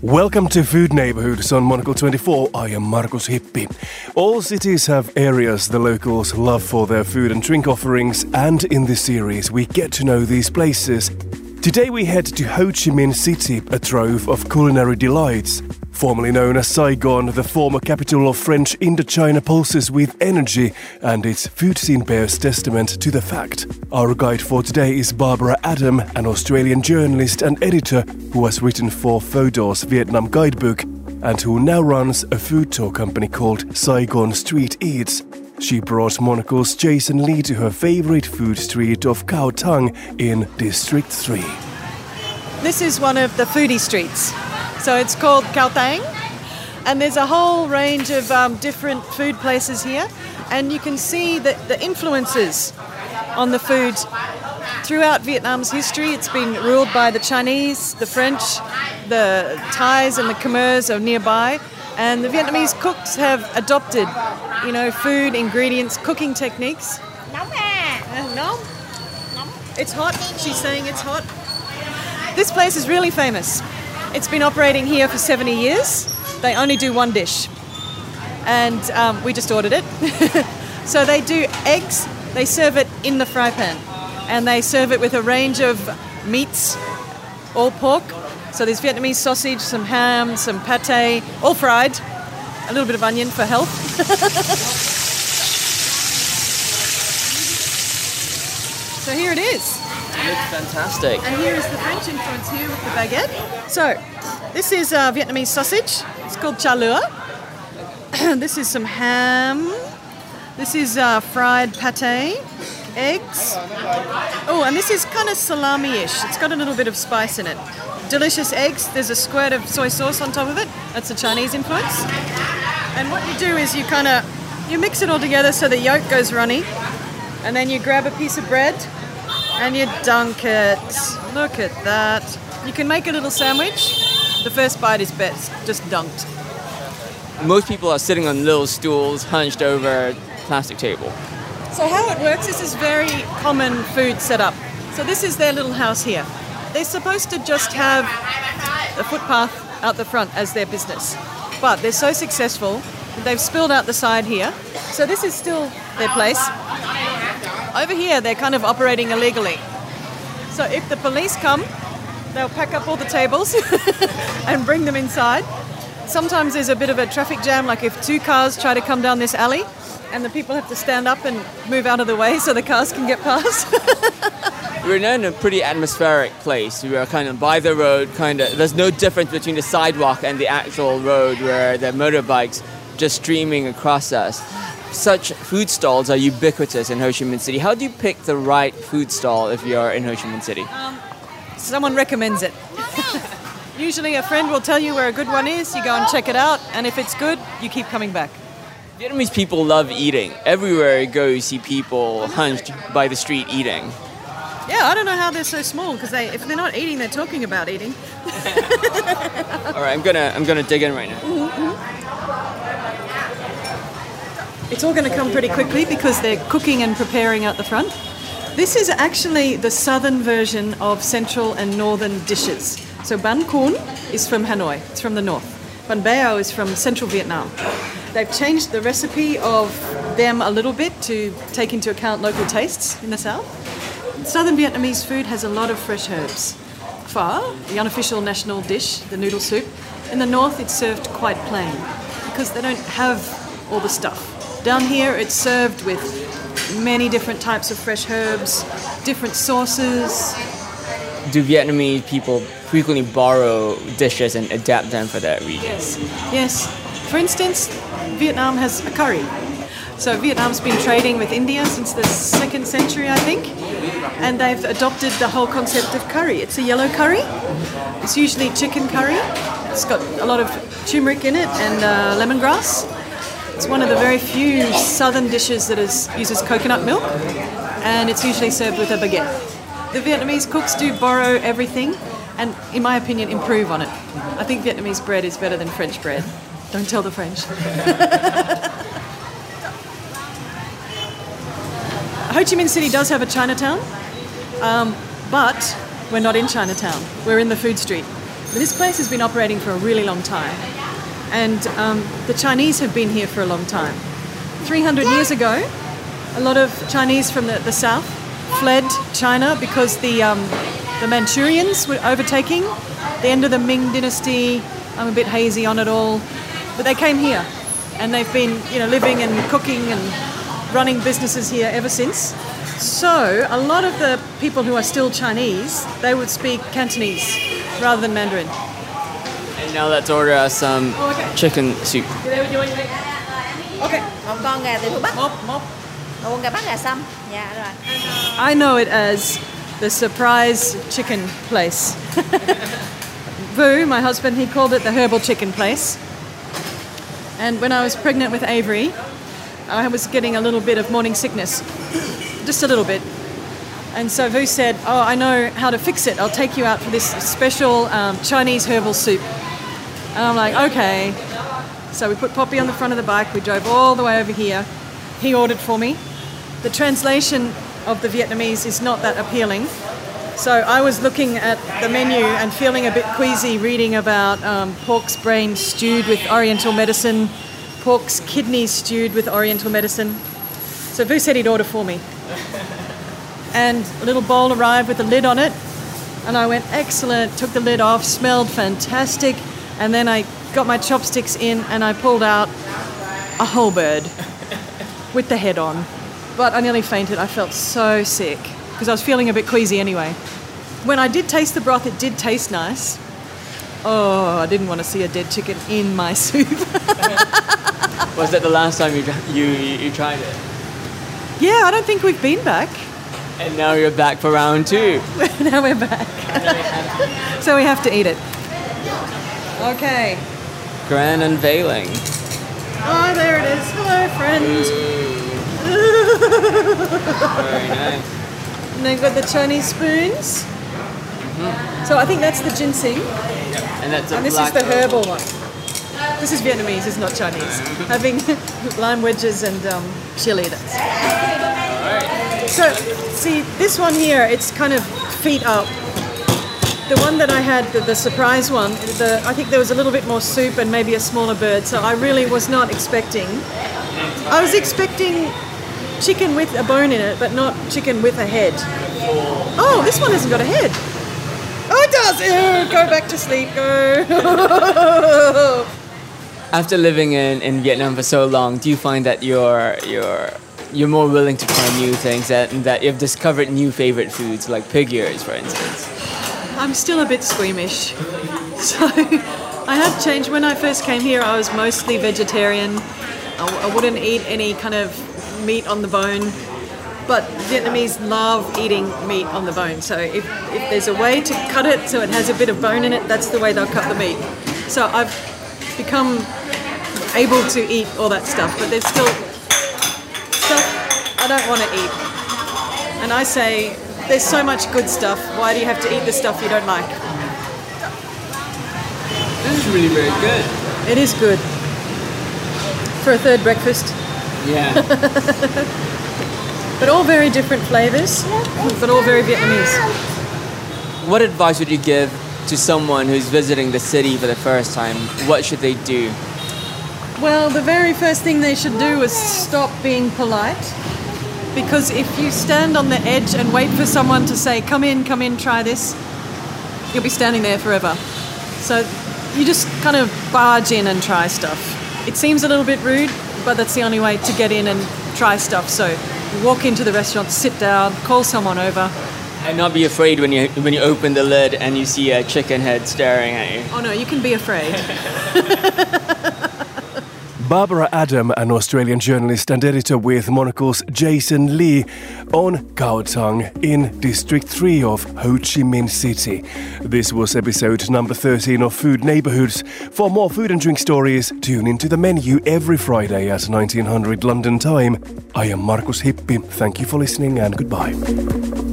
Welcome to Food Neighborhoods on Monocle 24. I am Markus Hippi. All cities have areas the locals love for their food and drink offerings, and in this series we get to know these places. Today we head to Ho Chi Minh City, a trove of culinary delights. Formerly known as Saigon, the former capital of French Indochina pulses with energy, and its food scene bears testament to the fact. Our guide for today is Barbara Adam, an Australian journalist and editor who has written for Phodo's Vietnam guidebook and who now runs a food tour company called Saigon Street Eats. She brought Monocle's Jason Lee to her favorite food street of Khao Thang in District 3. This is one of the foodie streets. So it's called Khao Thang, and there's a whole range of different food places here, and you can see the influences on the food throughout Vietnam's history. It's been ruled by the Chinese, the French, the Thais and the Khmers are nearby, and the Vietnamese cooks have adopted, food, ingredients, cooking techniques. No? It's hot. She's saying it's hot. This place is really famous. It's been operating here for 70 years. They only do one dish. And we just ordered it. So they do eggs. They serve it in the fry pan. And they serve it with a range of meats, all pork. So there's Vietnamese sausage, some ham, some pate, all fried. A little bit of onion for health. So here it is. It looks fantastic. And here is the French influence here with the baguette. So, this is Vietnamese sausage. It's called cha lua. This is some ham. This is fried pate, eggs. Oh, and this is kind of salami-ish. It's got a little bit of spice in it. Delicious eggs. There's a squirt of soy sauce on top of it. That's the Chinese influence. And what you do is you mix it all together so the yolk goes runny. And then you grab a piece of bread and you dunk it. Look at that. You can make a little sandwich. The first bite is best, just dunked. Most people are sitting on little stools hunched over a plastic table. So how it works, this is very common food setup. So this is their little house here. They're supposed to just have a footpath out the front as their business. But they're so successful that they've spilled out the side here. So this is still their place. Over here, they're kind of operating illegally. So if the police come, they'll pack up all the tables and bring them inside. Sometimes there's a bit of a traffic jam, like if two cars try to come down this alley and the people have to stand up and move out of the way so the cars can get past. We're now in a pretty atmospheric place. We are kind of by the road, there's no difference between the sidewalk and the actual road where the motorbikes just streaming across us. Such food stalls are ubiquitous in Ho Chi Minh City. How do you pick the right food stall if you're in Ho Chi Minh City? Someone recommends it. Usually a friend will tell you where a good one is, you go and check it out, and if it's good, you keep coming back. Vietnamese people love eating. Everywhere you go, you see people hunched by the street eating. Yeah, I don't know how they're so small, because if they're not eating, they're talking about eating. All right, I'm gonna dig in right now. Mm-hmm. It's all going to come pretty quickly because they're cooking and preparing out the front. This is actually the southern version of central and northern dishes. So Ban Cuon is from Hanoi, it's from the north. Ban Bao is from central Vietnam. They've changed the recipe of them a little bit to take into account local tastes in the south. Southern Vietnamese food has a lot of fresh herbs. Pho, the unofficial national dish, the noodle soup. In the north it's served quite plain because they don't have all the stuff. Down here it's served with many different types of fresh herbs, different sauces. Do Vietnamese people frequently borrow dishes and adapt them for their region? Yes. For instance, Vietnam has a curry. So Vietnam's been trading with India since the 2nd century, I think, and they've adopted the whole concept of curry. It's a yellow curry. It's usually chicken curry. It's got a lot of turmeric in it and lemongrass. It's one of the very few southern dishes that uses coconut milk, and it's usually served with a baguette. The Vietnamese cooks do borrow everything and, in my opinion, improve on it. I think Vietnamese bread is better than French bread. Don't tell the French. Ho Chi Minh City does have a Chinatown, but we're not in Chinatown. We're in the food street. This place has been operating for a really long time. And the Chinese have been here for a long time. 300 years ago, a lot of Chinese from the south fled China because the Manchurians were overtaking. The end of the Ming dynasty, I'm a bit hazy on it all, but they came here and they've been, living and cooking and running businesses here ever since. So a lot of the people who are still Chinese, they would speak Cantonese rather than Mandarin. And now let's order us some chicken soup. Okay. Một con gà từ thuốc bắc. Mop. Một con gà bắc gà xăm. Dạ rồi. I know it as the surprise chicken place. Vu, my husband, he called it the herbal chicken place. And when I was pregnant with Avery, I was getting a little bit of morning sickness. Just a little bit. And so Vu said, I know how to fix it. I'll take you out for this special Chinese herbal soup. And I'm like, okay. So we put Poppy on the front of the bike. We drove all the way over here. He ordered for me. The translation of the Vietnamese is not that appealing. So I was looking at the menu and feeling a bit queasy reading about pork's brain stewed with oriental medicine, pork's kidneys stewed with oriental medicine. So Vu said he'd order for me. And a little bowl arrived with a lid on it. And I went, excellent, took the lid off, smelled fantastic. And then I got my chopsticks in and I pulled out a whole bird with the head on. But I nearly fainted. I felt so sick because I was feeling a bit queasy anyway. When I did taste the broth, it did taste nice. Oh, I didn't want to see a dead chicken in my soup. Was that the last time you tried it? Yeah, I don't think we've been back. And now you're back for round 2. Now we're back. So we have to eat it. Okay. Grand unveiling. Oh, there it is. Hello, friend. Very nice. And they've got the Chinese spoons. Mm-hmm. So I think that's the ginseng. And that's this is the herbal one. This is Vietnamese, it's not Chinese. Having lime wedges and chili. That's. Alright. So, see, this one here, it's kind of feet up. The one that I had, the surprise one, I think there was a little bit more soup and maybe a smaller bird, so I really was not expecting. I was expecting chicken with a bone in it, but not chicken with a head. Oh, this one hasn't got a head. Oh, it does! Ew, go back to sleep, go! After living in Vietnam for so long, do you find that you're more willing to try new things, that you've discovered new favorite foods, like pig ears, for instance? I'm still a bit squeamish. So I have changed. When I first came here, I was mostly vegetarian. I wouldn't eat any kind of meat on the bone. But Vietnamese love eating meat on the bone. So if there's a way to cut it so it has a bit of bone in it, that's the way they'll cut the meat. So I've become able to eat all that stuff. But there's still stuff I don't want to eat. And I say, there's so much good stuff. Why do you have to eat the stuff you don't like? This is really very good. It is good. For a third breakfast. Yeah. But all very different flavours, but all very Vietnamese. What advice would you give to someone who's visiting the city for the first time? What should they do? Well, the very first thing they should do is stop being polite. Because if you stand on the edge and wait for someone to say, come in, try this, you'll be standing there forever. So you just kind of barge in and try stuff. It seems a little bit rude, but that's the only way to get in and try stuff. So you walk into the restaurant, sit down, call someone over. And not be afraid when you open the lid and you see a chicken head staring at you. Oh no, you can be afraid. Barbara Adam, an Australian journalist and editor with Monocle's Jason Lee, on Khao Thang in District 3 of Ho Chi Minh City. This was episode number 13 of Food Neighbourhoods. For more food and drink stories, tune into the menu every Friday at 1900 London time. I am Markus Hippi. Thank you for listening and goodbye.